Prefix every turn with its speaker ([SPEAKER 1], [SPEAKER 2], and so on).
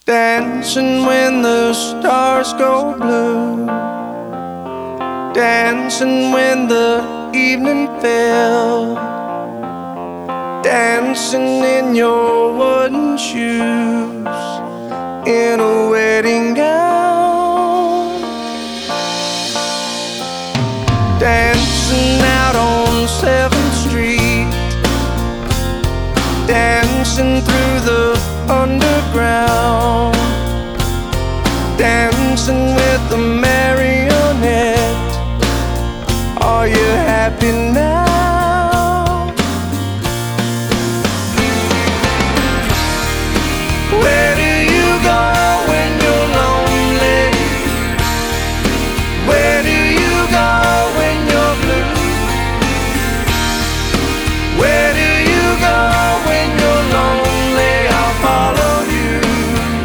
[SPEAKER 1] Dancing when the stars go blue, dancing when the evening fell, dancing in your wooden shoes, in a wedding gown, dancing out on 7th Street, dancing through the underground, dancing with the marionette. Are you happy